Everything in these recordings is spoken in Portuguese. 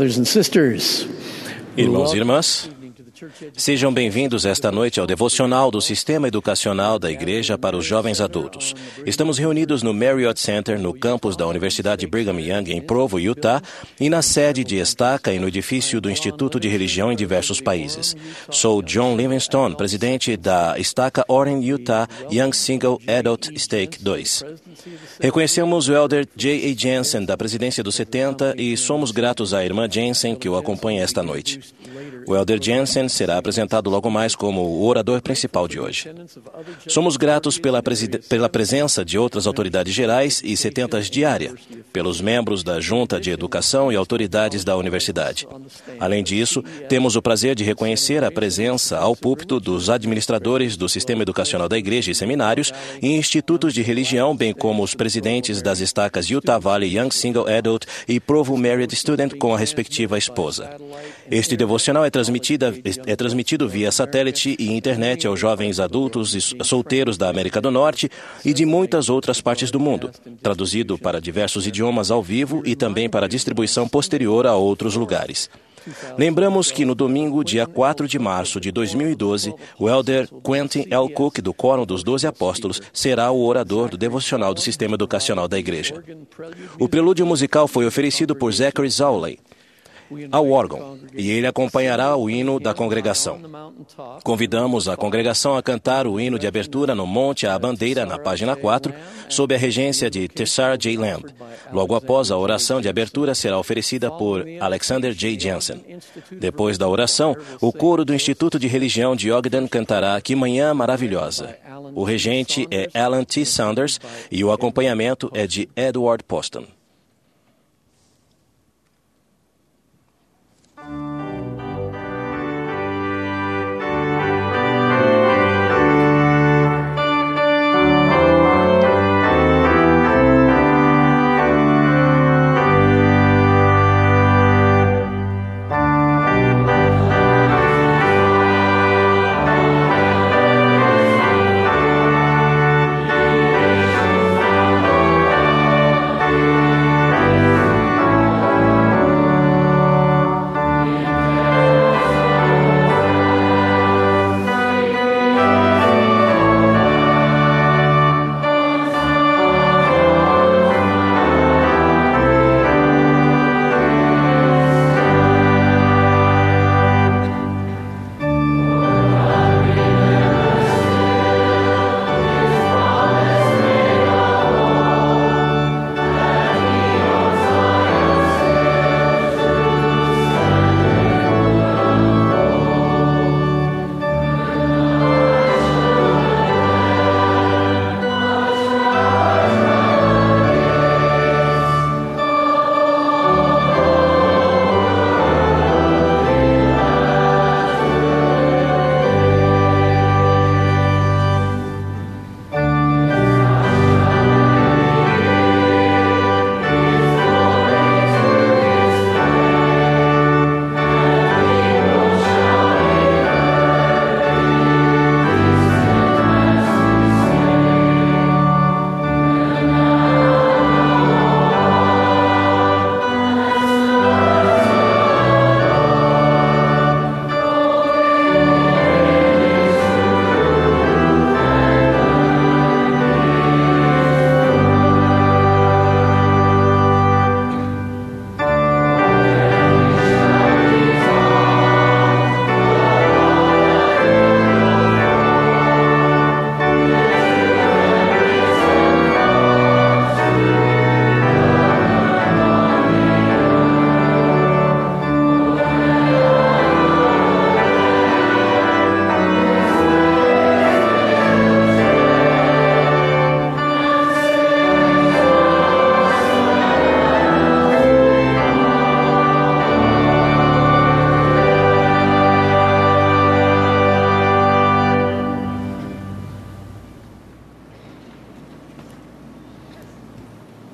brothers and sisters. Irmãos e irmãs, sejam bem-vindos esta noite ao devocional do Sistema Educacional da Igreja para os Jovens Adultos. Estamos reunidos no Marriott Center, no campus da Universidade Brigham Young, em Provo, Utah, e na sede de Estaca e no edifício do Instituto de Religião em diversos países. Sou John Livingstone, presidente da Estaca Oren, Utah, Young Single Adult Stake 2. Reconhecemos o Elder J.A. Jensen, da presidência dos 70, e somos gratos à irmã Jensen, que o acompanha esta noite. O Elder Jensen será apresentado logo mais como o orador principal de hoje. Somos gratos pela presença de outras autoridades gerais e 70 diária, pelos membros da Junta de Educação e autoridades da universidade. Além disso, temos o prazer de reconhecer a presença ao púlpito dos administradores do Sistema Educacional da Igreja e seminários e institutos de religião, bem como os presidentes das estacas Utah Valley Young Single Adult e Provo Married Student com a respectiva esposa. Este devocional é transmitido via satélite e internet aos jovens adultos e solteiros da América do Norte e de muitas outras partes do mundo, traduzido para diversos idiomas ao vivo e também para distribuição posterior a outros lugares. Lembramos que no domingo, dia 4 de março de 2012, o Elder Quentin L. Cook, do Quórum dos 12 Apóstolos, será o orador do devocional do Sistema Educacional da Igreja. O prelúdio musical foi oferecido por Zachary Zawley ao órgão, e ele acompanhará o hino da congregação. Convidamos a congregação a cantar o hino de abertura no Monte à Bandeira, na página 4, sob a regência de Tessar J. Lamb. Logo após, a oração de abertura será oferecida por Alexander J. Jensen. Depois da oração, o coro do Instituto de Religião de Ogden cantará Que Manhã Maravilhosa. O regente é Alan T. Saunders e o acompanhamento é de Edward Poston.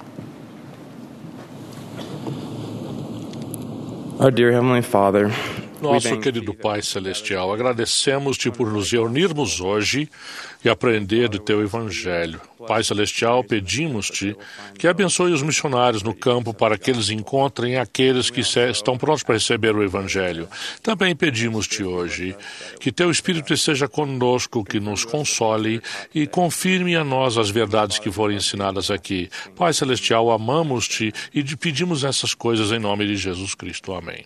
Our dear Heavenly Father, Nosso querido Pai Celestial, agradecemos-te por nos reunirmos hoje e aprender do Teu Evangelho. Pai Celestial, pedimos-te que abençoe os missionários no campo para que eles encontrem aqueles que estão prontos para receber o Evangelho. Também pedimos-te hoje que Teu Espírito esteja conosco, que nos console e confirme a nós as verdades que foram ensinadas aqui. Pai Celestial, amamos-te e te pedimos essas coisas em nome de Jesus Cristo. Amém.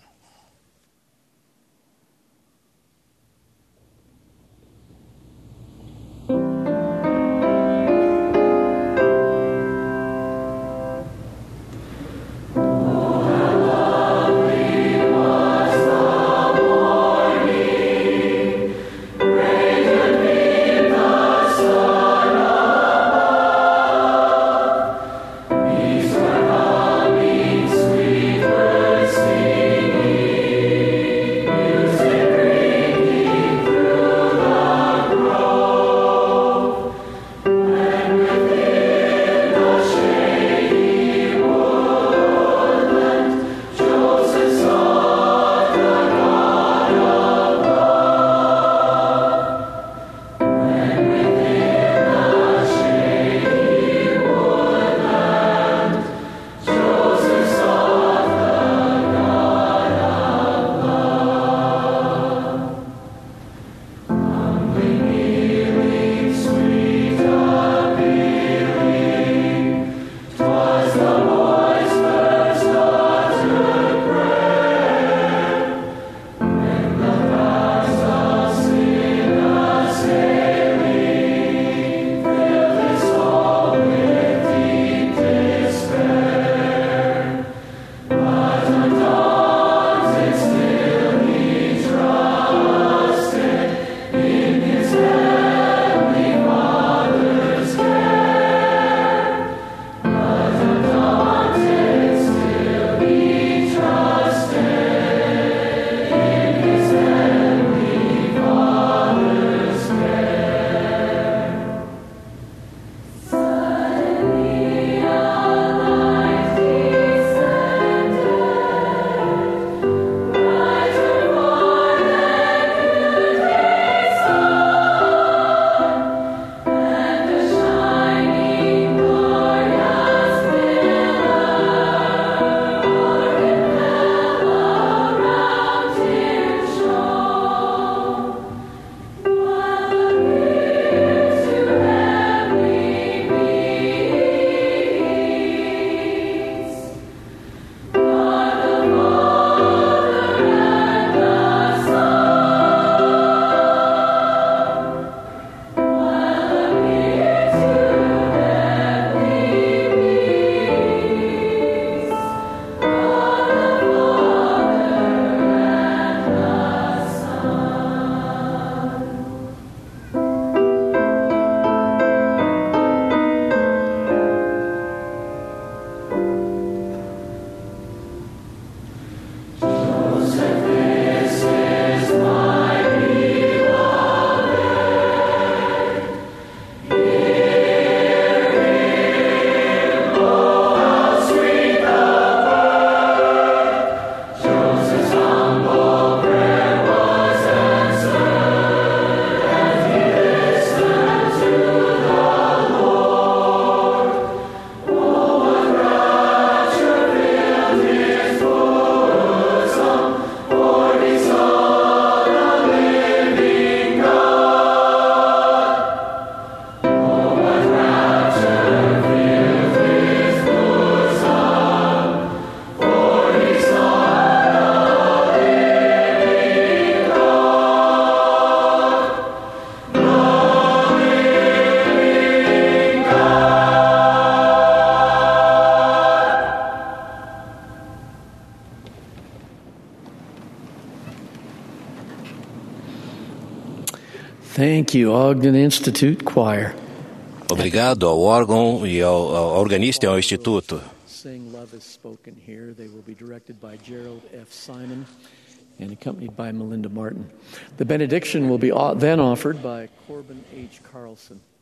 Thank you, Ogden Institute Choir. Obrigado ao órgão e ao organista e ao instituto. Sing Love is Spoken Here. They will be directed by Gerald F. Simon and accompanied by Melinda Martin. The benediction will be then offered by Corbin H. Carlson.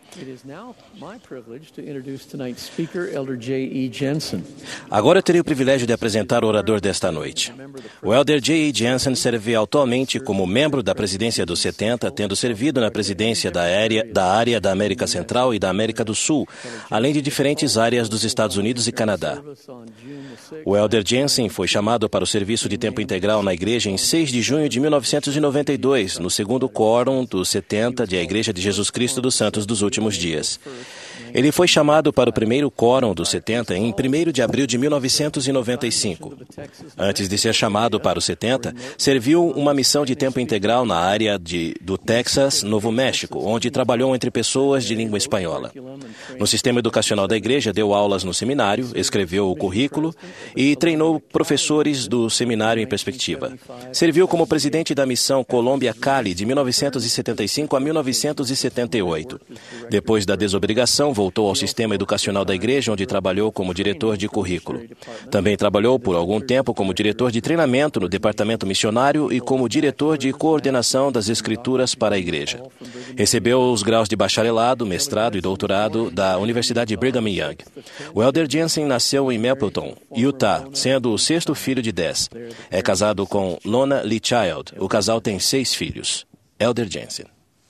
It is now my privilege to introduce tonight's speaker, Elder J.E. Jensen. Agora eu terei o privilégio de apresentar o orador desta noite. O Elder J.E. Jensen serve atualmente como membro da presidência dos 70, tendo servido na presidência da área da América Central e da América do Sul, além de diferentes áreas dos Estados Unidos e Canadá. O Elder Jensen foi chamado para o serviço de tempo integral na igreja em 6 de junho de 1992, no segundo quórum dos 70 de A Igreja de Jesus Cristo dos Santos dos Últimos Dias. Ele foi chamado para o primeiro quórum dos 70 em 1º de abril de 1995. Antes de ser chamado para os 70, serviu uma missão de tempo integral na área do Texas, Novo México, onde trabalhou entre pessoas de língua espanhola. No sistema educacional da igreja, deu aulas no seminário, escreveu o currículo e treinou professores do seminário em perspectiva. Serviu como presidente da missão Colômbia-Cali de 1975 a 1978. Depois da desobrigação, voltou ao sistema educacional da igreja, onde trabalhou como diretor de currículo. Também trabalhou por algum tempo como diretor de treinamento no departamento missionário e como diretor de coordenação das escrituras para a igreja. Recebeu os graus de bacharelado, mestrado e doutorado da Universidade Brigham Young. O Elder Jensen nasceu em Mapleton, Utah, sendo o 6º filho de 10. É casado com Lona Lee Child. O casal tem 6 filhos. Elder Jensen.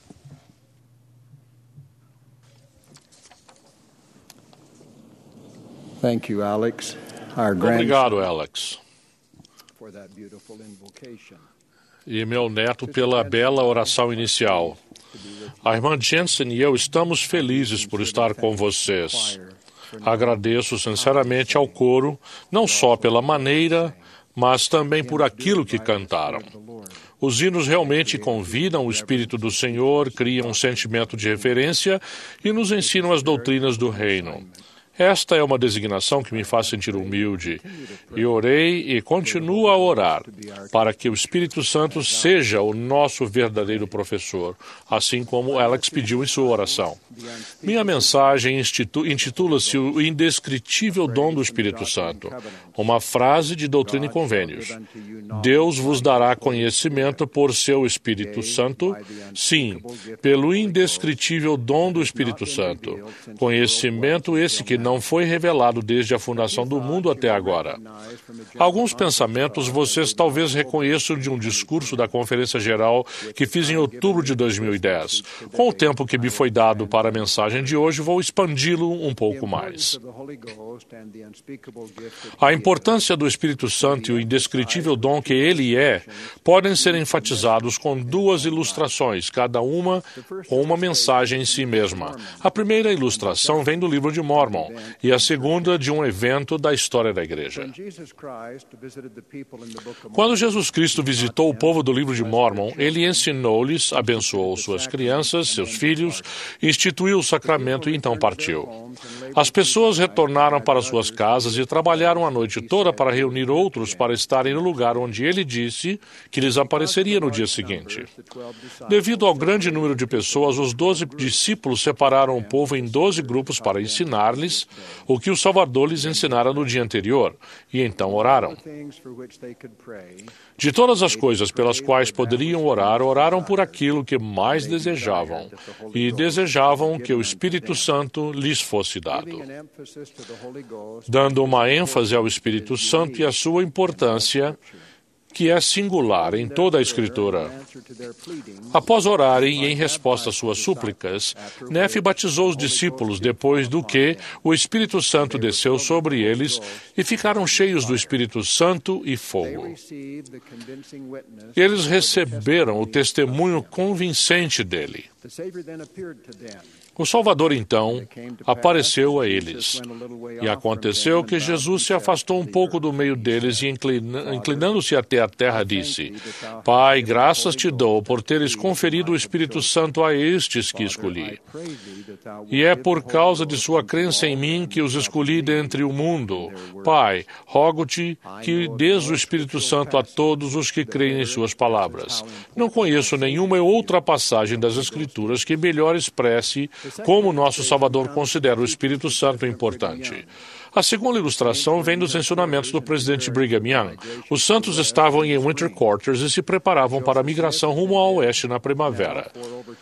Thank you, Alex. Obrigado, Alex. E meu neto pela bela oração inicial. A irmã Jensen e eu estamos felizes por estar com vocês. Agradeço sinceramente ao coro, não só pela maneira, mas também por aquilo que cantaram. Os hinos realmente convidam o Espírito do Senhor, criam um sentimento de reverência e nos ensinam as doutrinas do reino. Esta é uma designação que me faz sentir humilde. E orei e continuo a orar para que o Espírito Santo seja o nosso verdadeiro professor, assim como Alex pediu em sua oração. Minha mensagem intitula-se O Indescritível Dom do Espírito Santo, uma frase de Doutrina e Convênios. Deus vos dará conhecimento por seu Espírito Santo, sim, pelo indescritível dom do Espírito Santo. Conhecimento esse que não foi revelado desde a fundação do mundo até agora. Alguns pensamentos vocês talvez reconheçam de um discurso da Conferência Geral que fiz em outubro de 2010. Com o tempo que me foi dado para a mensagem de hoje, vou expandi-lo um pouco mais. A importância do Espírito Santo e o indescritível dom que ele é podem ser enfatizados com 2 ilustrações, cada uma com uma mensagem em si mesma. A primeira ilustração vem do livro de Mormon e a segunda de um evento da história da igreja. Quando Jesus Cristo visitou o povo do livro de Mormon, ele ensinou-lhes, abençoou suas crianças, seus filhos, instituiu o sacramento e então partiu. As pessoas retornaram para suas casas e trabalharam a noite toda para reunir outros para estarem no lugar onde ele disse que lhes apareceria no dia seguinte. Devido ao grande número de pessoas, os 12 discípulos separaram o povo em 12 grupos para ensinar-lhes o que o Salvador lhes ensinara no dia anterior, e então oraram. De todas as coisas pelas quais poderiam orar, oraram por aquilo que mais desejavam, e desejavam que o Espírito Santo lhes fosse dado. Dando uma ênfase ao Espírito Santo e à sua importância, que é singular em toda a Escritura. Após orarem e em resposta às suas súplicas, Nefe batizou os discípulos, depois do que o Espírito Santo desceu sobre eles e ficaram cheios do Espírito Santo e fogo. Eles receberam o testemunho convincente dele. O Salvador, então, apareceu a eles. E aconteceu que Jesus se afastou um pouco do meio deles e, inclinando-se até a terra, disse: Pai, graças te dou por teres conferido o Espírito Santo a estes que escolhi. E é por causa de sua crença em mim que os escolhi dentre o mundo. Pai, rogo-te que dês o Espírito Santo a todos os que creem em suas palavras. Não conheço nenhuma outra passagem das Escrituras que melhor expresse como nosso Salvador considera o Espírito Santo importante. A segunda ilustração vem dos ensinamentos do presidente Brigham Young. Os santos estavam em winter quarters e se preparavam para a migração rumo ao oeste na primavera.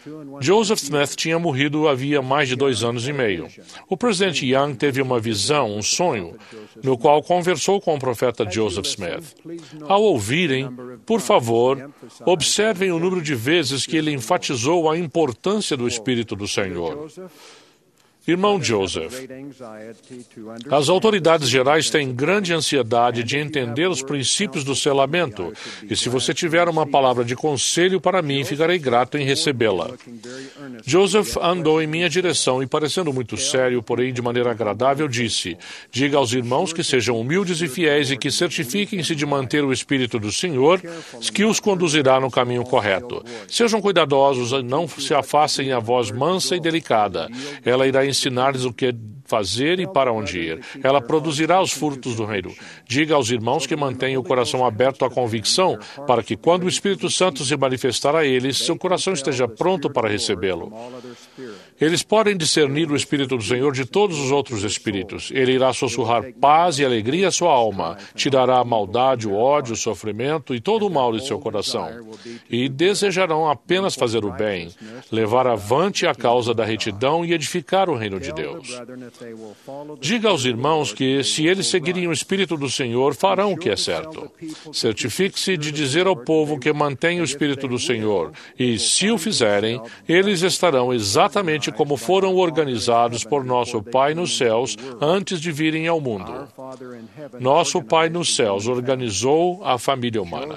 Joseph Smith tinha morrido havia mais de 2 anos e meio. O presidente Young teve uma visão, um sonho, no qual conversou com o profeta Joseph Smith. Ao ouvirem, por favor, observem o número de vezes que ele enfatizou a importância do Espírito do Senhor. Irmão Joseph, as autoridades gerais têm grande ansiedade de entender os princípios do selamento, e se você tiver uma palavra de conselho para mim, ficarei grato em recebê-la. Joseph andou em minha direção e, parecendo muito sério, porém de maneira agradável, disse: diga aos irmãos que sejam humildes e fiéis e que certifiquem-se de manter o Espírito do Senhor, que os conduzirá no caminho correto. Sejam cuidadosos e não se afastem a voz mansa e delicada. Ela irá ensinar-lhes o que fazer e para onde ir. Ela produzirá os frutos do reino. Diga aos irmãos que mantenham o coração aberto à convicção, para que quando o Espírito Santo se manifestar a eles, seu coração esteja pronto para recebê-lo. Eles podem discernir o Espírito do Senhor de todos os outros espíritos. Ele irá sussurrar paz e alegria à sua alma, tirará a maldade, o ódio, o sofrimento e todo o mal de seu coração. E desejarão apenas fazer o bem, levar avante a causa da retidão e edificar o reino de Deus. Diga aos irmãos que, se eles seguirem o Espírito do Senhor, farão o que é certo. Certifique-se de dizer ao povo que mantém o Espírito do Senhor, e, se o fizerem, eles estarão exatamente como foram organizados por nosso Pai nos céus antes de virem ao mundo. Nosso Pai nos céus organizou a família humana.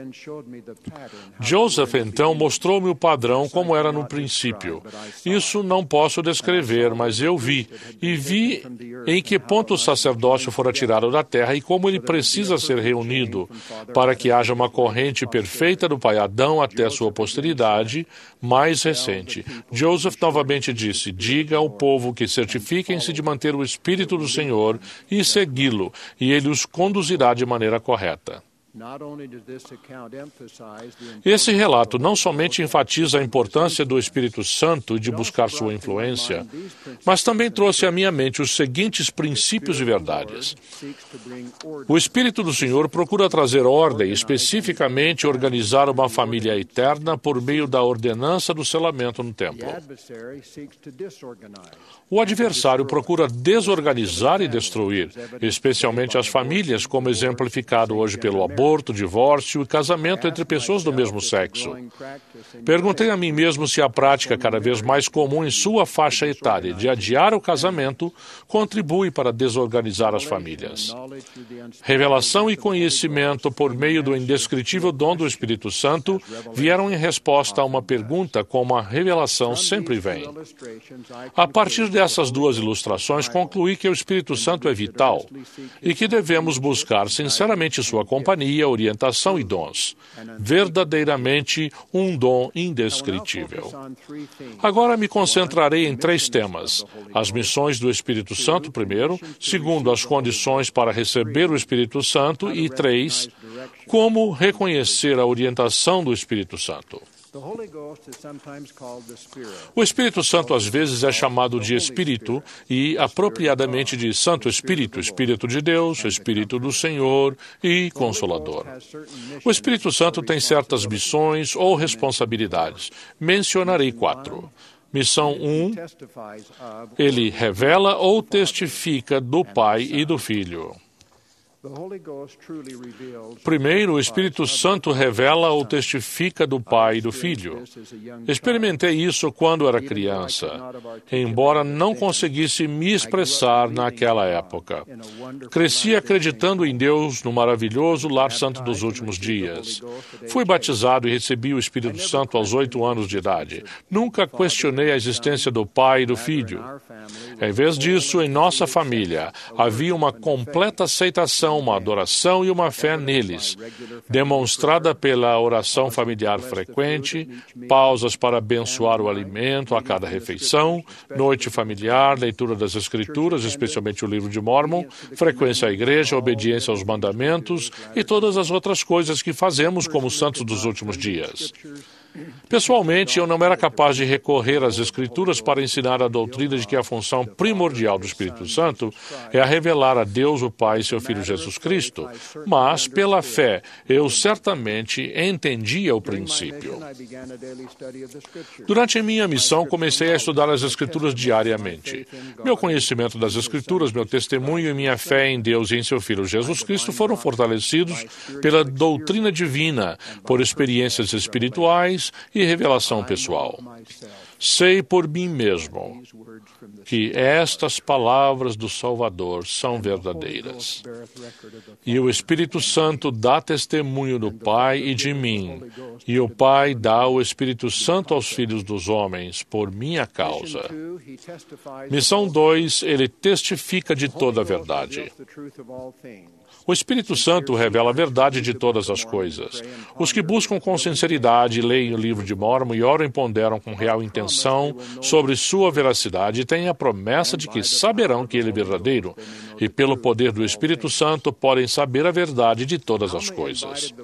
Joseph, então, mostrou-me o padrão como era no princípio. Isso não posso descrever, mas eu vi. E vi em que ponto o sacerdócio fora tirado da terra e como ele precisa ser reunido para que haja uma corrente perfeita do pai Adão até sua posteridade mais recente. Joseph novamente disse: diga ao povo que certifiquem-se de manter o Espírito do Senhor e segui-lo, e ele os conduzirá de maneira correta. Esse relato não somente enfatiza a importância do Espírito Santo e de buscar sua influência, mas também trouxe à minha mente os seguintes princípios e verdades. O Espírito do Senhor procura trazer ordem, especificamente organizar uma família eterna por meio da ordenança do selamento no templo. O adversário procura desorganizar e destruir, especialmente as famílias, como exemplificado hoje pelo aborto, divórcio e casamento entre pessoas do mesmo sexo. Perguntei a mim mesmo se a prática cada vez mais comum em sua faixa etária de adiar o casamento contribui para desorganizar as famílias. Revelação e conhecimento por meio do indescritível dom do Espírito Santo vieram em resposta a uma pergunta como a revelação sempre vem. A partir dessas duas ilustrações, concluí que o Espírito Santo é vital e que devemos buscar sinceramente sua companhia, orientação e dons. Verdadeiramente um dom indescritível. Agora me concentrarei em 3 temas. As missões do Espírito Santo, primeiro. Segundo, as condições para receber o Espírito Santo. E 3, como reconhecer a orientação do Espírito Santo. O Espírito Santo às vezes é chamado de Espírito e apropriadamente de Santo Espírito, Espírito de Deus, Espírito do Senhor e Consolador. O Espírito Santo tem certas missões ou responsabilidades. Mencionarei 4. Missão 1, ele revela ou testifica do Pai e do Filho. Primeiro, o Espírito Santo revela ou testifica do Pai e do Filho. Experimentei isso quando era criança, embora não conseguisse me expressar naquela época. Cresci acreditando em Deus no maravilhoso lar santo dos últimos dias. Fui batizado e recebi o Espírito Santo aos 8 anos de idade. Nunca questionei a existência do Pai e do Filho. Em vez disso, em nossa família, havia uma completa aceitação, uma adoração e uma fé neles, demonstrada pela oração familiar frequente, pausas para abençoar o alimento a cada refeição, noite familiar, leitura das Escrituras, especialmente o livro de Mórmon, frequência à igreja, obediência aos mandamentos e todas as outras coisas que fazemos como santos dos últimos dias. Pessoalmente, eu não era capaz de recorrer às Escrituras para ensinar a doutrina de que a função primordial do Espírito Santo é a revelar a Deus o Pai e seu Filho Jesus Cristo, mas, pela fé, eu certamente entendia o princípio. Durante a minha missão, comecei a estudar as Escrituras diariamente. Meu conhecimento das Escrituras, meu testemunho e minha fé em Deus e em seu Filho Jesus Cristo foram fortalecidos pela doutrina divina, por experiências espirituais e revelação pessoal. Sei por mim mesmo que estas palavras do Salvador são verdadeiras. E o Espírito Santo dá testemunho do Pai e de mim, e o Pai dá o Espírito Santo aos filhos dos homens por minha causa. Missão 2, ele testifica de toda a verdade. O Espírito Santo revela a verdade de todas as coisas. Os que buscam com sinceridade, leem o livro de Mórmon e oram e ponderam com real intenção sobre sua veracidade têm a promessa de que saberão que ele é verdadeiro e, pelo poder do Espírito Santo, podem saber a verdade de todas as coisas.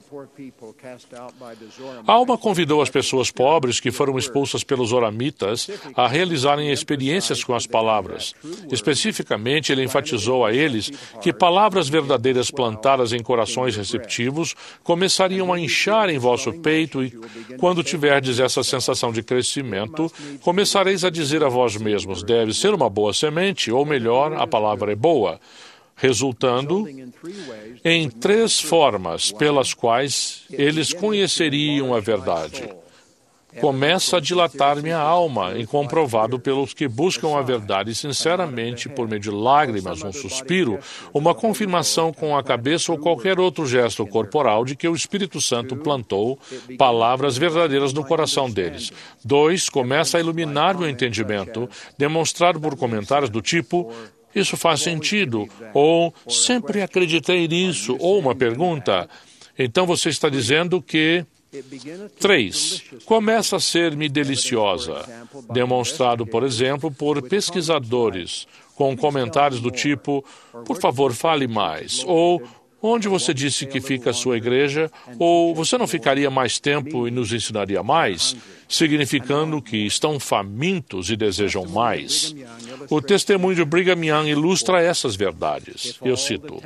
Alma convidou as pessoas pobres que foram expulsas pelos oramitas a realizarem experiências com as palavras. Especificamente, ele enfatizou a eles que palavras verdadeiras plantadas em corações receptivos começariam a inchar em vosso peito e, quando tiverdes essa sensação de crescimento, começareis a dizer a vós mesmos, deve ser uma boa semente, ou melhor, a palavra é boa, resultando em 3 formas pelas quais eles conheceriam a verdade. Começa a dilatar minha alma, incomprovado pelos que buscam a verdade sinceramente por meio de lágrimas, um suspiro, uma confirmação com a cabeça ou qualquer outro gesto corporal de que o Espírito Santo plantou palavras verdadeiras no coração deles. 2, começa a iluminar meu entendimento, demonstrado por comentários do tipo, isso faz sentido, ou sempre acreditei nisso, ou uma pergunta. Então você está dizendo que... 3. Começa a ser-me deliciosa, demonstrado, por exemplo, por pesquisadores, com comentários do tipo, por favor, fale mais, ou onde você disse que fica a sua igreja, ou você não ficaria mais tempo e nos ensinaria mais, significando que estão famintos e desejam mais. O testemunho de Brigham Young ilustra essas verdades. Eu cito,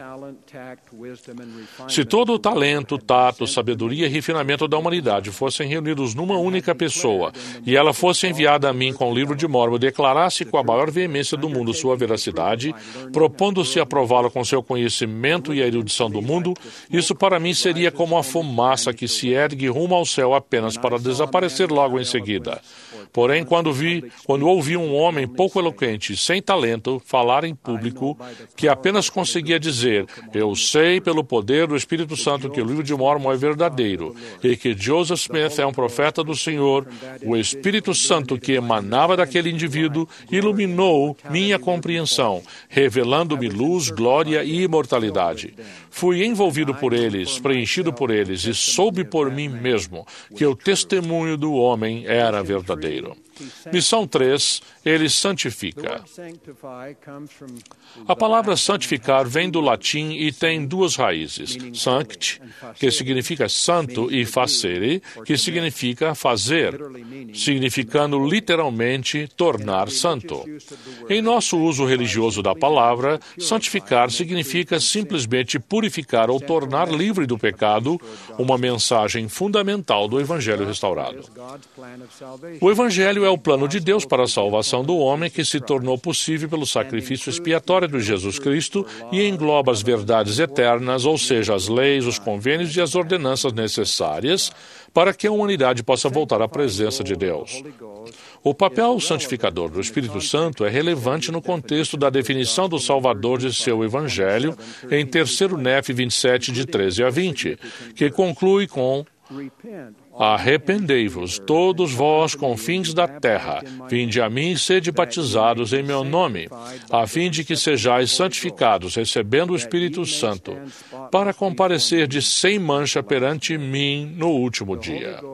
se todo o talento, tato, sabedoria e refinamento da humanidade fossem reunidos numa única pessoa e ela fosse enviada a mim com o livro de Mórmon e declarasse com a maior veemência do mundo sua veracidade, propondo-se a prová-lo com seu conhecimento e a erudição do mundo, isso para mim seria como a fumaça que se ergue rumo ao céu apenas para desaparecer logo em seguida. Porém, quando ouvi um homem pouco eloquente, sem talento, falar em público, que apenas conseguia dizer, eu sei pelo poder do Espírito Santo que o livro de Mórmon é verdadeiro e que Joseph Smith é um profeta do Senhor, o Espírito Santo que emanava daquele indivíduo iluminou minha compreensão, revelando-me luz, glória e imortalidade. Fui envolvido por eles, preenchido por eles e soube por mim mesmo que o testemunho do homem era verdadeiro. Missão 3, ele santifica. A palavra santificar vem do latim e tem 2 raízes. Sancti, que significa santo, e facere, que significa fazer, significando literalmente tornar santo. Em nosso uso religioso da palavra, santificar significa simplesmente purificar ou tornar livre do pecado, uma mensagem fundamental do Evangelho restaurado. O Evangelho é o plano de Deus para a salvação do homem que se tornou possível pelo sacrifício expiatório de Jesus Cristo e engloba as verdades eternas, ou seja, as leis, os convênios e as ordenanças necessárias para que a humanidade possa voltar à presença de Deus. O papel santificador do Espírito Santo é relevante no contexto da definição do Salvador de seu Evangelho em 3 Nef 27, de 13 a 20, que conclui com arrependei-vos, todos vós, confins da terra, vinde a mim e sede batizados em meu nome, a fim de que sejais santificados, recebendo o Espírito Santo, para comparecerdes sem mancha perante mim no último dia.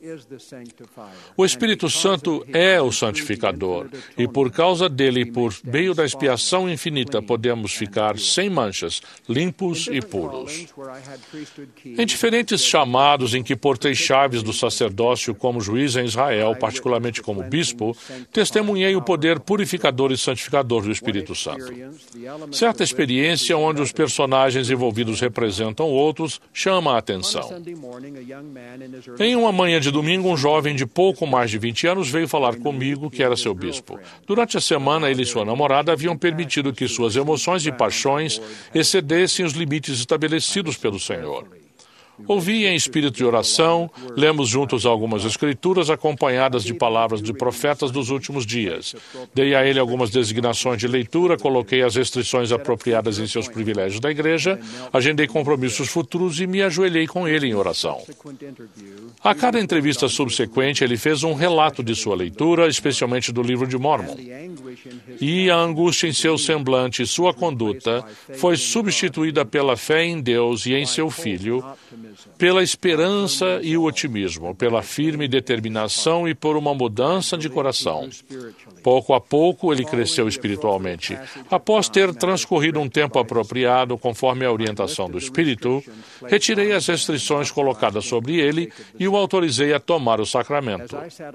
O Espírito Santo é o santificador, e por causa dele, por meio da expiação infinita, podemos ficar sem manchas, limpos e puros. Em diferentes chamados em que portei chaves do sacerdócio como juiz em Israel, particularmente como bispo, testemunhei o poder purificador e santificador do Espírito Santo. Certa experiência onde os personagens envolvidos representam outros chama a atenção. Em uma manhã de domingo, um jovem de pouco mais de 20 anos veio falar comigo que era seu bispo. Durante a semana, ele e sua namorada haviam permitido que suas emoções e paixões excedessem os limites estabelecidos pelo Senhor. Ouvi em espírito de oração, lemos juntos algumas escrituras acompanhadas de palavras de profetas dos últimos dias. Dei a ele algumas designações de leitura, coloquei as restrições apropriadas em seus privilégios da igreja, agendei compromissos futuros e me ajoelhei com ele em oração. A cada entrevista subsequente, ele fez um relato de sua leitura, especialmente do livro de Mórmon. E a angústia em seu semblante e sua conduta foi substituída pela fé em Deus e em seu Filho, pela esperança e o otimismo, pela firme determinação e por uma mudança de coração. Pouco a pouco, ele cresceu espiritualmente. Após ter transcorrido um tempo apropriado, conforme a orientação do Espírito, retirei as restrições colocadas sobre ele e o autorizei a tomar o sacramento.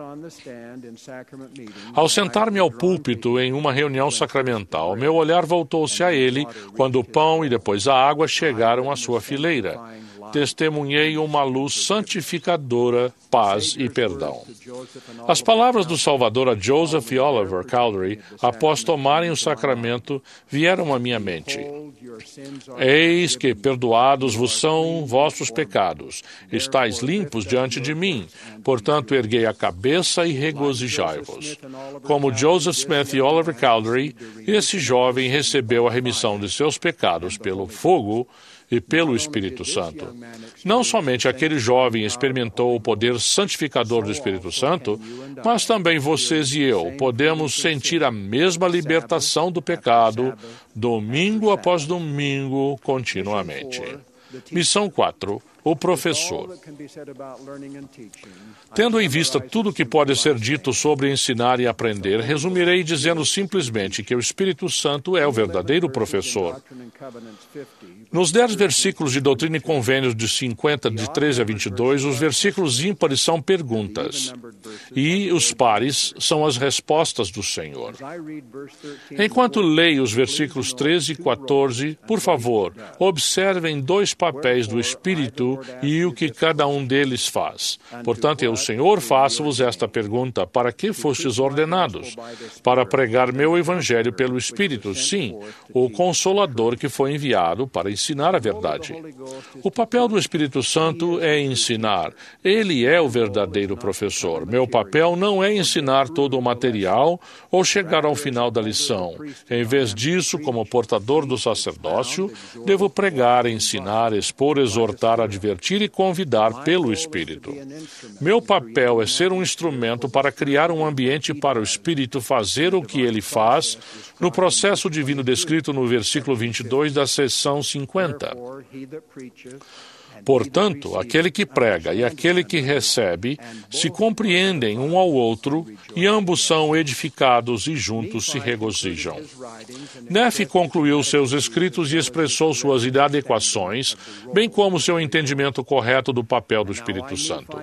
Ao sentar-me ao púlpito em uma reunião sacramental, meu olhar voltou-se a ele quando o pão e depois a água chegaram à sua fileira. Testemunhei uma luz santificadora, paz e perdão. As palavras do Salvador a Joseph e Oliver Cowdery, após tomarem o sacramento, vieram à minha mente. Eis que perdoados vos são vossos pecados, estáis limpos diante de mim, portanto erguei a cabeça e regozijai-vos. Como Joseph Smith e Oliver Cowdery, esse jovem recebeu a remissão de seus pecados pelo fogo e pelo Espírito Santo. Não somente aquele jovem experimentou o poder santificador do Espírito Santo, mas também vocês e eu podemos sentir a mesma libertação do pecado, domingo após domingo, continuamente. Missão 4. O professor. Tendo em vista tudo o que pode ser dito sobre ensinar e aprender, resumirei dizendo simplesmente que o Espírito Santo é o verdadeiro professor. Nos 10 versículos de Doutrina e Convênios de 50, de 13 a 22, os versículos ímpares são perguntas e os pares são as respostas do Senhor. Enquanto leio os versículos 13 e 14, por favor, observem 2 papéis do Espírito e o que cada um deles faz. Portanto, eu, Senhor, faço-vos esta pergunta: para que fostes ordenados? Para pregar meu evangelho pelo Espírito, sim, o Consolador que foi enviado para ensinar a verdade. O papel do Espírito Santo é ensinar. Ele é o verdadeiro professor. Meu papel não é ensinar todo o material ou chegar ao final da lição. Em vez disso, como portador do sacerdócio, devo pregar, ensinar, expor, exortar, advertir e convidar pelo Espírito. Meu papel é ser um instrumento para criar um ambiente para o Espírito fazer o que ele faz no processo divino descrito no versículo 22 da seção 50. Portanto, aquele que prega e aquele que recebe se compreendem um ao outro e ambos são edificados e juntos se regozijam. Nefe concluiu seus escritos e expressou suas inadequações, bem como seu entendimento correto do papel do Espírito Santo.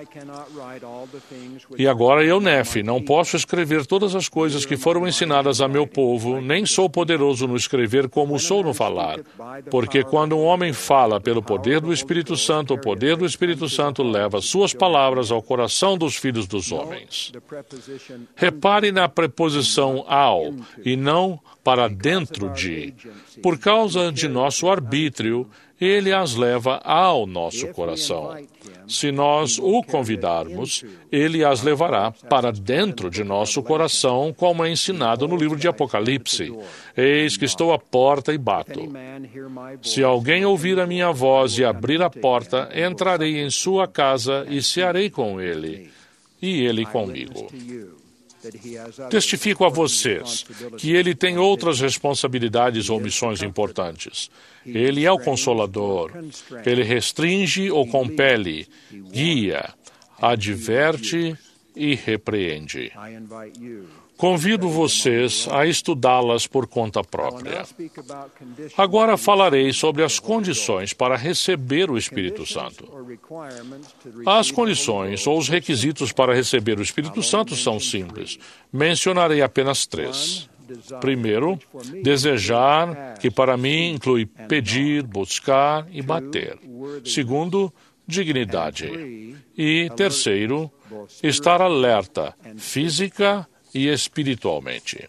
E agora eu, Nefe, não posso escrever todas as coisas que foram ensinadas a meu povo, nem sou poderoso no escrever como sou no falar, porque quando um homem fala pelo poder do Espírito Santo, o poder do Espírito Santo leva suas palavras ao coração dos filhos dos homens. Repare na preposição ao e não para dentro de. Por causa de nosso arbítrio, ele as leva ao nosso coração. Se nós o convidarmos, ele as levará para dentro de nosso coração, como é ensinado no livro de Apocalipse. Eis que estou à porta e bato. Se alguém ouvir a minha voz e abrir a porta, entrarei em sua casa e cearei com ele, e ele comigo. Testifico a vocês que ele tem outras responsabilidades ou missões importantes. Ele é o Consolador. Ele restringe ou compele, guia, adverte e repreende. Convido vocês a estudá-las por conta própria. Agora falarei sobre as condições para receber o Espírito Santo. As condições ou os requisitos para receber o Espírito Santo são simples. Mencionarei apenas 3. Primeiro, desejar, que para mim inclui pedir, buscar e bater. Segundo, dignidade. E terceiro, estar alerta, física e espiritualmente.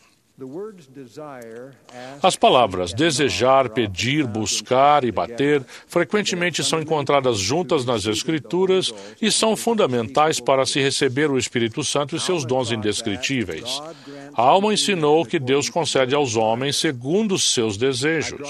As palavras desejar, pedir, buscar e bater frequentemente são encontradas juntas nas Escrituras e são fundamentais para se receber o Espírito Santo e seus dons indescritíveis. A alma ensinou que Deus concede aos homens segundo os seus desejos.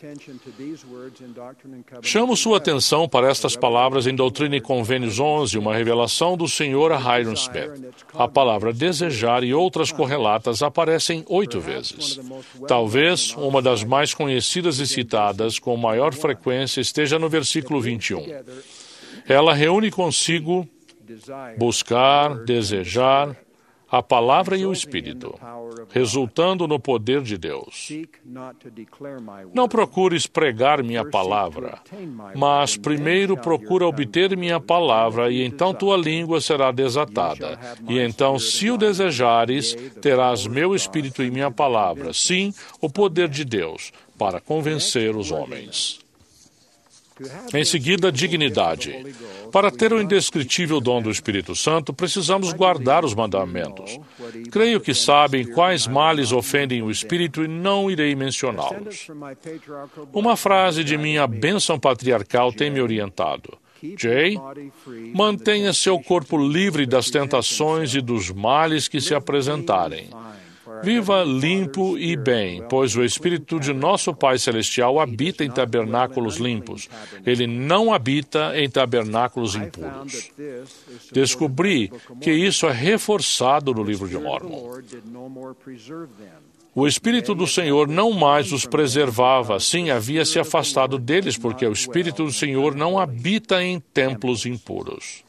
Chamo sua atenção para estas palavras em Doutrina e Convênios 11, uma revelação do Sr. Hyrum Smith. A palavra desejar e outras correlatas aparecem 8 vezes. Talvez uma das mais conhecidas e citadas com maior frequência esteja no versículo 21. Ela reúne consigo buscar, desejar, a palavra e o Espírito, resultando no poder de Deus. Não procures pregar minha palavra, mas primeiro procura obter minha palavra, e então tua língua será desatada. E então, se o desejares, terás meu Espírito e minha palavra, sim, o poder de Deus, para convencer os homens. Em seguida, dignidade. Para ter o indescritível dom do Espírito Santo, precisamos guardar os mandamentos. Creio que sabem quais males ofendem o Espírito e não irei mencioná-los. Uma frase de minha bênção patriarcal tem me orientado. Jay, mantenha seu corpo livre das tentações e dos males que se apresentarem. Viva limpo e bem, pois o Espírito de nosso Pai Celestial habita em tabernáculos limpos. Ele não habita em tabernáculos impuros. Descobri que isso é reforçado no livro de Mórmon. O Espírito do Senhor não mais os preservava, sim, havia se afastado deles, porque o Espírito do Senhor não habita em templos impuros.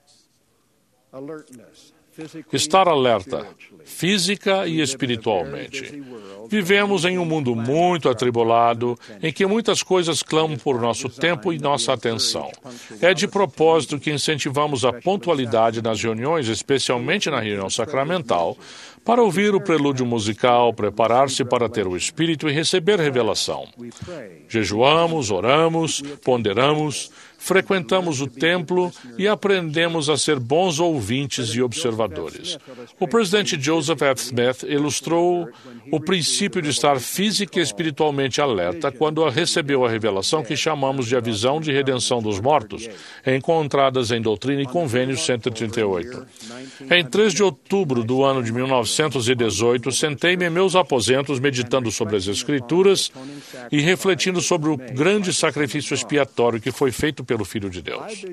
Estar alerta, física e espiritualmente. Vivemos em um mundo muito atribulado, em que muitas coisas clamam por nosso tempo e nossa atenção. É de propósito que incentivamos a pontualidade nas reuniões, especialmente na reunião sacramental, para ouvir o prelúdio musical, preparar-se para ter o Espírito e receber revelação. Jejuamos, oramos, ponderamos, frequentamos o templo e aprendemos a ser bons ouvintes e observadores. O presidente Joseph F. Smith ilustrou o princípio de estar física e espiritualmente alerta quando recebeu a revelação que chamamos de a visão de redenção dos mortos, encontradas em Doutrina e Convênios 138. Em 3 de outubro do ano de 1918, sentei-me em meus aposentos meditando sobre as Escrituras e refletindo sobre o grande sacrifício expiatório que foi feito pelo Filho de Deus.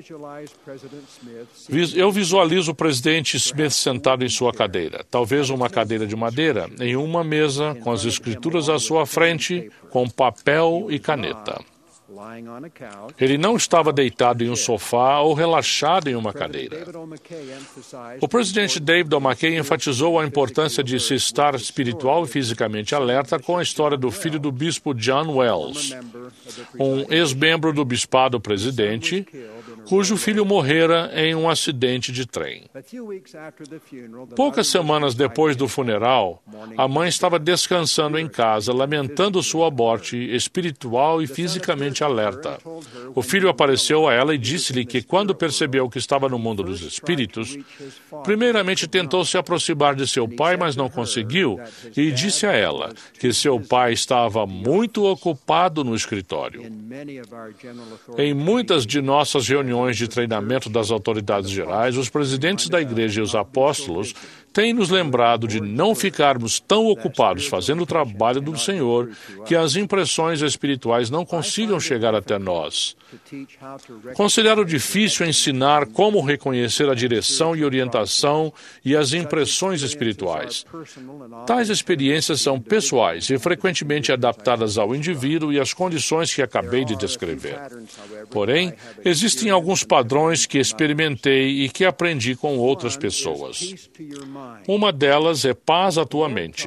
Eu visualizo o presidente Smith sentado em sua cadeira, talvez uma cadeira de madeira, em uma mesa, com as Escrituras à sua frente, com papel e caneta. Ele não estava deitado em um sofá ou relaxado em uma cadeira. O presidente David O. McKay enfatizou a importância de se estar espiritual e fisicamente alerta com a história do filho do bispo John Wells, um ex-membro do bispado presidente, cujo filho morrera em um acidente de trem. Poucas semanas depois do funeral, a mãe estava descansando em casa, lamentando sua morte espiritual e fisicamente alerta. O filho apareceu a ela e disse-lhe que, quando percebeu que estava no mundo dos espíritos, primeiramente tentou se aproximar de seu pai, mas não conseguiu, e disse a ela que seu pai estava muito ocupado no escritório. Em muitas de nossas reuniões de treinamento das autoridades gerais, os presidentes da igreja e os apóstolos tem nos lembrado de não ficarmos tão ocupados fazendo o trabalho do Senhor que as impressões espirituais não consigam chegar até nós. Considero difícil ensinar como reconhecer a direção e orientação e as impressões espirituais. Tais experiências são pessoais e frequentemente adaptadas ao indivíduo e às condições que acabei de descrever. Porém, existem alguns padrões que experimentei e que aprendi com outras pessoas. Uma delas é paz à tua mente.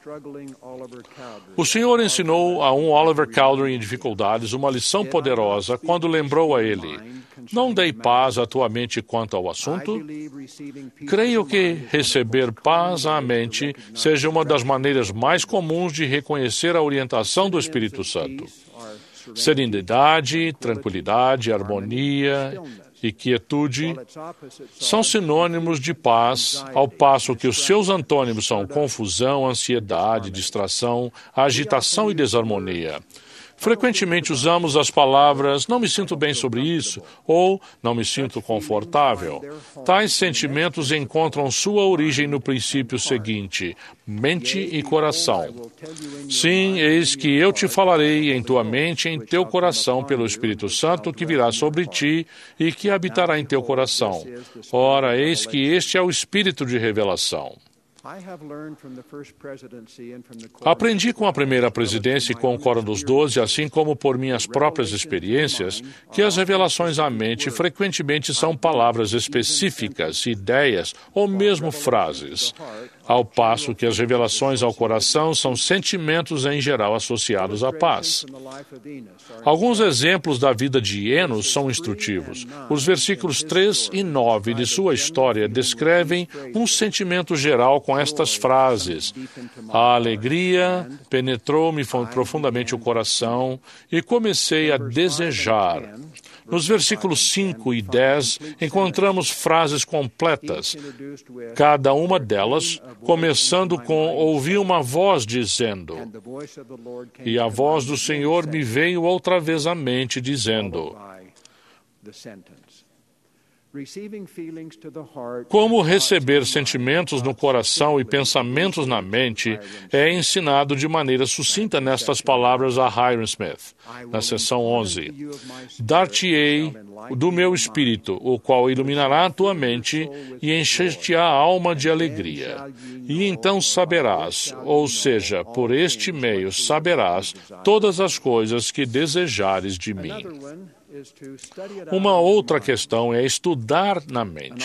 O Senhor ensinou a um Oliver Cowdery em dificuldades uma lição poderosa quando lembrou a ele: não dei paz à tua mente quanto ao assunto. Creio que receber paz à mente seja uma das maneiras mais comuns de reconhecer a orientação do Espírito Santo. Serenidade, tranquilidade, harmonia e quietude são sinônimos de paz, ao passo que os seus antônimos são confusão, ansiedade, distração, agitação e desarmonia. Frequentemente usamos as palavras "não me sinto bem sobre isso" ou "não me sinto confortável". Tais sentimentos encontram sua origem no princípio seguinte: mente e coração. Sim, eis que eu te falarei em tua mente e em teu coração pelo Espírito Santo que virá sobre ti e que habitará em teu coração. Ora, eis que este é o Espírito de revelação. Aprendi com a primeira presidência e com o Quórum dos 12, assim como por minhas próprias experiências, que as revelações à mente frequentemente são palavras específicas, ideias ou mesmo frases, ao passo que as revelações ao coração são sentimentos em geral associados à paz. Alguns exemplos da vida de Enos são instrutivos. Os versículos 3 e 9 de sua história descrevem um sentimento geral com estas frases: a alegria penetrou-me profundamente o coração e comecei a desejar. Nos versículos 5 e 10, encontramos frases completas, cada uma delas começando com "ouvi uma voz dizendo", e a voz do Senhor me veio outra vez à mente dizendo. Como receber sentimentos no coração e pensamentos na mente é ensinado de maneira sucinta nestas palavras a Hyrum Smith, na seção 11. Dar-te-ei do meu espírito, o qual iluminará a tua mente e encher-te-á a alma de alegria. E então saberás, ou seja, por este meio saberás todas as coisas que desejares de mim. Uma outra questão é estudar na mente.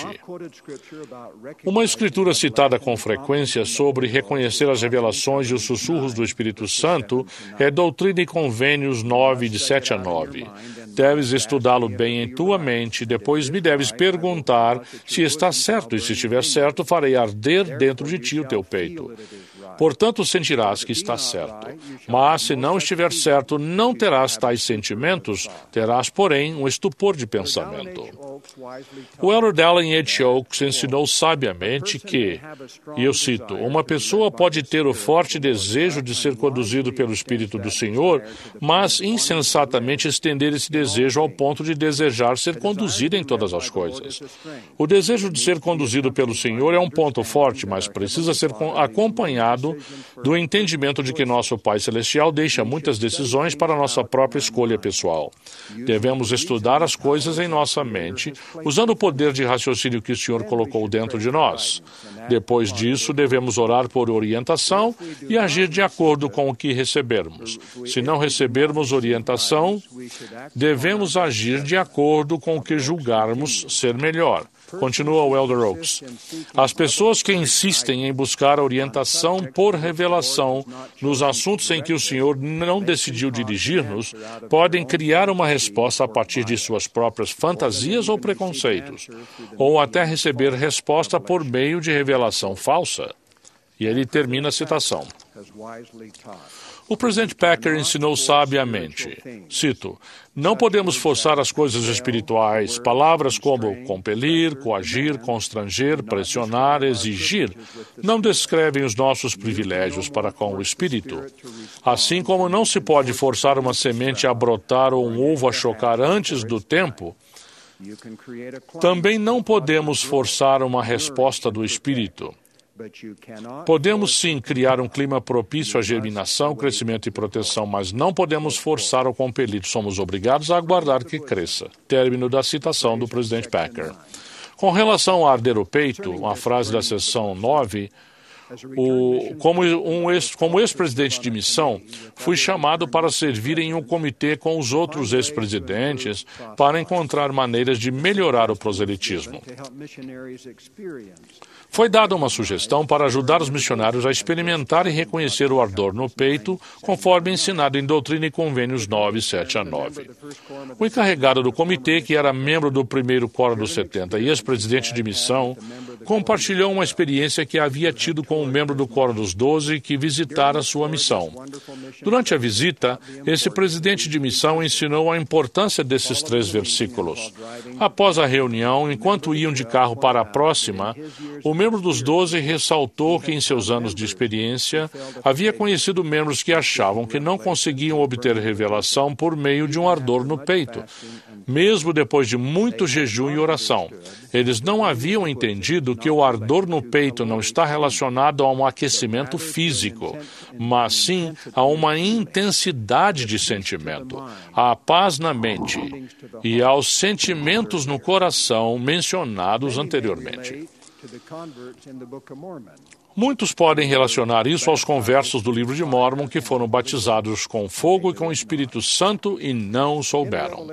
Uma escritura citada com frequência sobre reconhecer as revelações e os sussurros do Espírito Santo é Doutrina e Convênios 9, de 7 a 9. Deves estudá-lo bem em tua mente, depois me deves perguntar se está certo, e se estiver certo, farei arder dentro de ti o teu peito. Portanto, sentirás que está certo. Mas, se não estiver certo, não terás tais sentimentos, terás, porém, um estupor de pensamento. O elder Dallin H. Oaks ensinou sabiamente que, e eu cito, uma pessoa pode ter o forte desejo de ser conduzido pelo Espírito do Senhor, mas insensatamente estender esse desejo ao ponto de desejar ser conduzido em todas as coisas. O desejo de ser conduzido pelo Senhor é um ponto forte, mas precisa ser acompanhado do entendimento de que nosso Pai Celestial deixa muitas decisões para nossa própria escolha pessoal. Devemos estudar as coisas em nossa mente, usando o poder de raciocínio que o Senhor colocou dentro de nós. Depois disso, devemos orar por orientação e agir de acordo com o que recebermos. Se não recebermos orientação, devemos agir de acordo com o que julgarmos ser melhor. Continua o elder Oaks. As pessoas que insistem em buscar orientação por revelação nos assuntos em que o Senhor não decidiu dirigir-nos podem criar uma resposta a partir de suas próprias fantasias ou preconceitos, ou até receber resposta por meio de revelação falsa. E ele termina a citação. O presidente Packer ensinou sabiamente, cito, não podemos forçar as coisas espirituais. Palavras como compelir, coagir, constranger, pressionar, exigir, não descrevem os nossos privilégios para com o Espírito. Assim como não se pode forçar uma semente a brotar ou um ovo a chocar antes do tempo, também não podemos forçar uma resposta do Espírito. Podemos sim criar um clima propício à germinação, crescimento e proteção, mas não podemos forçar ou compelir. Somos obrigados a aguardar que cresça. Término da citação do presidente Packer. Com relação a arder o peito, uma frase da seção 9, como ex-presidente de missão, fui chamado para servir em um comitê com os outros ex-presidentes para encontrar maneiras de melhorar o proselitismo. Foi dada uma sugestão para ajudar os missionários a experimentar e reconhecer o ardor no peito, conforme ensinado em Doutrina e Convênios 9, 7 a 9. O encarregado do comitê, que era membro do primeiro Quórum dos 70 e ex-presidente de missão, compartilhou uma experiência que havia tido com um membro do Quórum dos 12 que visitara sua missão. Durante a visita, esse presidente de missão ensinou a importância desses 3 versículos. Após a reunião, enquanto iam de carro para a próxima, o membro dos 12 ressaltou que em seus anos de experiência havia conhecido membros que achavam que não conseguiam obter revelação por meio de um ardor no peito, mesmo depois de muito jejum e oração. Eles não haviam entendido que o ardor no peito não está relacionado a um aquecimento físico, mas sim a uma intensidade de sentimento, à paz na mente e aos sentimentos no coração mencionados anteriormente. Muitos podem relacionar isso aos conversos do livro de Mórmon que foram batizados com fogo e com o Espírito Santo e não o souberam.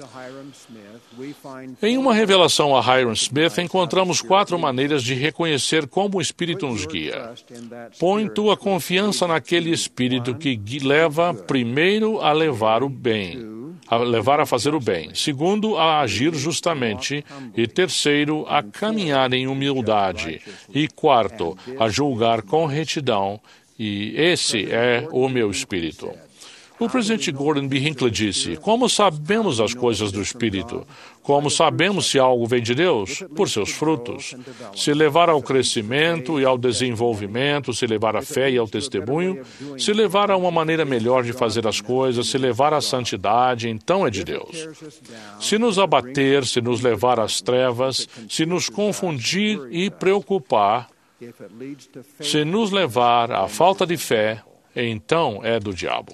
Em uma revelação a Hiram Smith, encontramos 4 maneiras de reconhecer como o Espírito nos guia. Põe tua confiança naquele Espírito que leva, primeiro, a levar o bem. A levar a fazer o bem, segundo, a agir justamente, e terceiro, a caminhar em humildade, e quarto, a julgar com retidão, e esse é o meu espírito. O presidente Gordon B. Hinckley disse: como sabemos as coisas do Espírito? Como sabemos se algo vem de Deus? Por seus frutos. Se levar ao crescimento e ao desenvolvimento, se levar à fé e ao testemunho, se levar a uma maneira melhor de fazer as coisas, se levar à santidade, então é de Deus. Se nos abater, se nos levar às trevas, se nos confundir e preocupar, se nos levar à falta de fé, então é do diabo.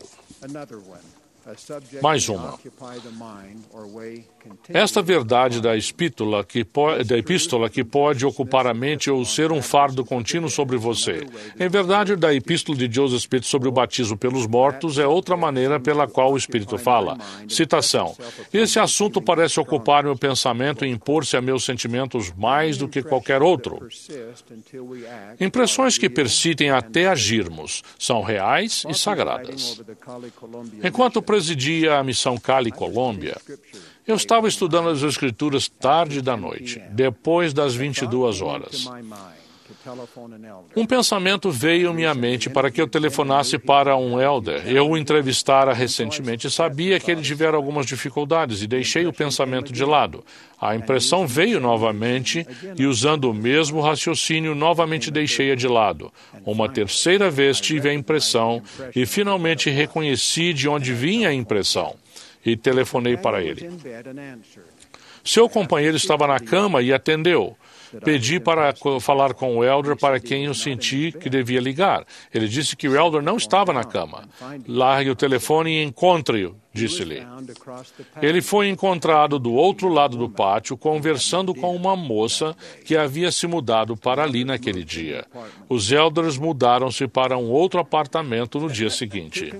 Mais uma. Esta verdade da epístola que pode ocupar a mente ou ser um fardo contínuo sobre você. Em verdade, da epístola de Joseph Smith sobre o batismo pelos mortos é outra maneira pela qual o Espírito fala. Citação. Esse assunto parece ocupar meu pensamento e impor-se a meus sentimentos mais do que qualquer outro. Impressões que persistem até agirmos são reais e sagradas. Enquanto presidia a missão Cali, Colômbia, eu estava estudando as Escrituras tarde da noite, depois das 22 horas. Um pensamento veio à minha mente para que eu telefonasse para um elder. Eu o entrevistara recentemente e sabia que ele tivera algumas dificuldades e deixei o pensamento de lado. A impressão veio novamente e, usando o mesmo raciocínio, novamente deixei-a de lado. Uma terceira vez tive a impressão e finalmente reconheci de onde vinha a impressão e telefonei para ele. Seu companheiro estava na cama e atendeu. Pedi para falar com o elder para quem eu senti que devia ligar. Ele disse que o elder não estava na cama. Largue o telefone e encontre-o, disse-lhe. Ele foi encontrado do outro lado do pátio, conversando com uma moça que havia se mudado para ali naquele dia. Os elders mudaram-se para um outro apartamento no dia seguinte.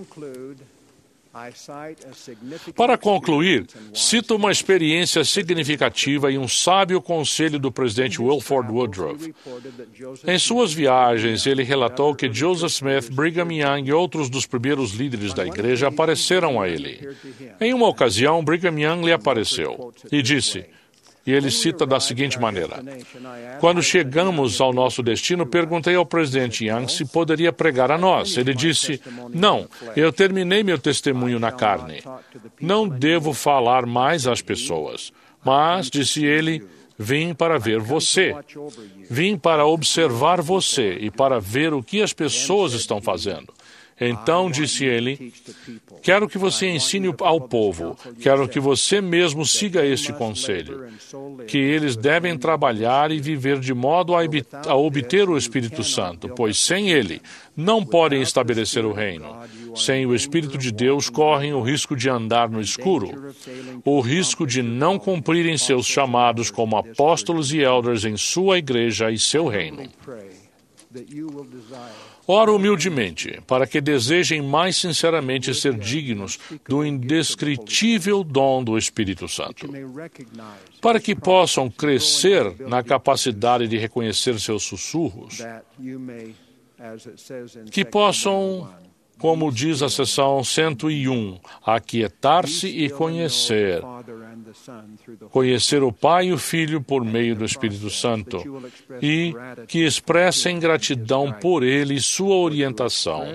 Para concluir, cito uma experiência significativa e um sábio conselho do presidente Wilford Woodruff. Em suas viagens, ele relatou que Joseph Smith, Brigham Young e outros dos primeiros líderes da igreja apareceram a ele. Em uma ocasião, Brigham Young lhe apareceu e disse, e ele cita da seguinte maneira: quando chegamos ao nosso destino, perguntei ao presidente Young se poderia pregar a nós. Ele disse, não, eu terminei meu testemunho na carne. Não devo falar mais às pessoas. Mas, disse ele, vim para ver você. Vim para observar você e para ver o que as pessoas estão fazendo. Então disse ele: quero que você ensine ao povo, quero que você mesmo siga este conselho, que eles devem trabalhar e viver de modo a obter o Espírito Santo, pois sem ele não podem estabelecer o reino. Sem o Espírito de Deus, correm o risco de andar no escuro, o risco de não cumprirem seus chamados como apóstolos e elders em sua igreja e seu reino. Oro humildemente para que desejem mais sinceramente ser dignos do indescritível dom do Espírito Santo, para que possam crescer na capacidade de reconhecer seus sussurros, que possam, como diz a seção 101, aquietar-se e conhecer o Pai e o Filho por meio do Espírito Santo, e que expressem gratidão por ele e sua orientação,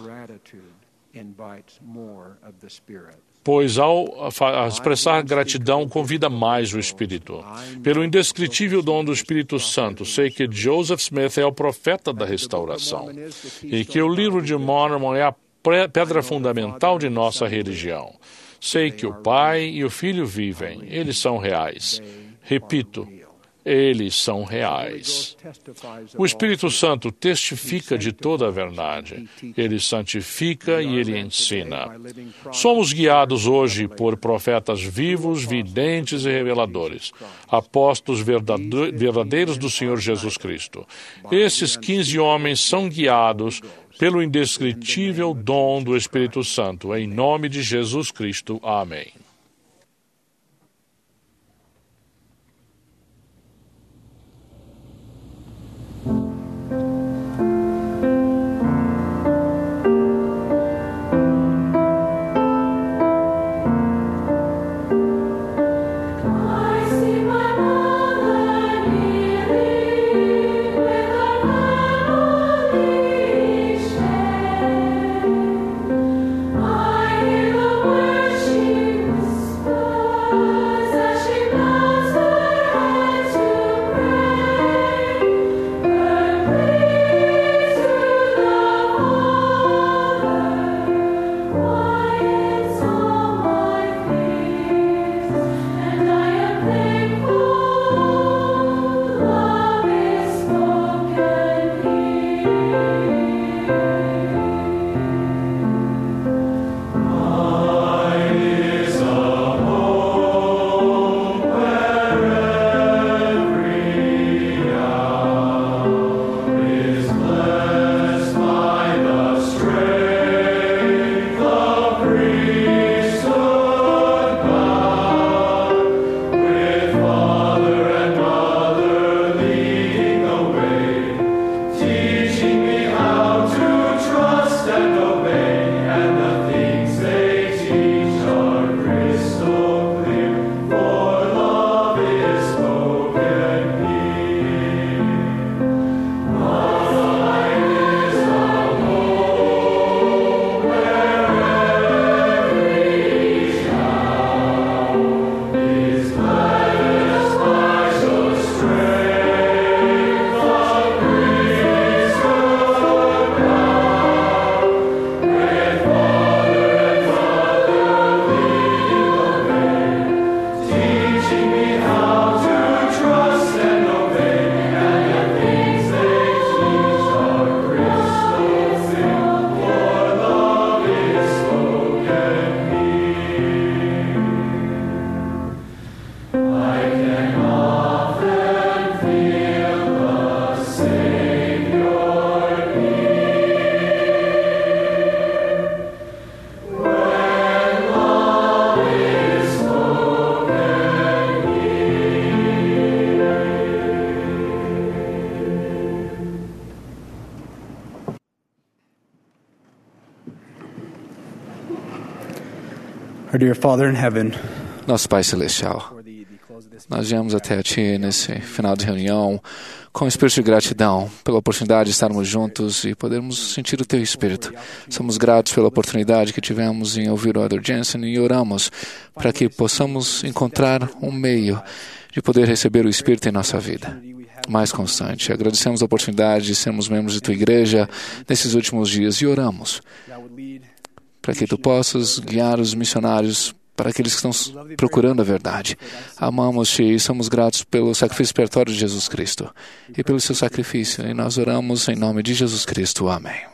pois ao expressar gratidão convida mais o Espírito. Pelo indescritível dom do Espírito Santo, sei que Joseph Smith é o profeta da restauração e que o livro de Mormon é a pedra fundamental de nossa religião. Sei que o Pai e o Filho vivem. Eles são reais. Repito, eles são reais. O Espírito Santo testifica de toda a verdade. Ele santifica e ele ensina. Somos guiados hoje por profetas vivos, videntes e reveladores, apóstolos verdadeiros do Senhor Jesus Cristo. Esses 15 homens são guiados pelo indescritível dom do Espírito Santo. Em nome de Jesus Cristo. Amém. Our dear Father in heaven, Nosso Pai Celestial, nós viemos até Ti nesse final de reunião com espírito de gratidão pela oportunidade de estarmos juntos e podermos sentir o Teu Espírito. Somos gratos pela oportunidade que tivemos em ouvir o Elder Jensen e oramos para que possamos encontrar um meio de poder receber o Espírito em nossa vida. mais constante. Agradecemos a oportunidade de sermos membros de tua igreja nesses últimos dias e oramos para que tu possas guiar os missionários para aqueles que estão procurando a verdade. Amamos-te e somos gratos pelo sacrifício expiatório de Jesus Cristo e pelo seu sacrifício. E nós oramos em nome de Jesus Cristo. Amém.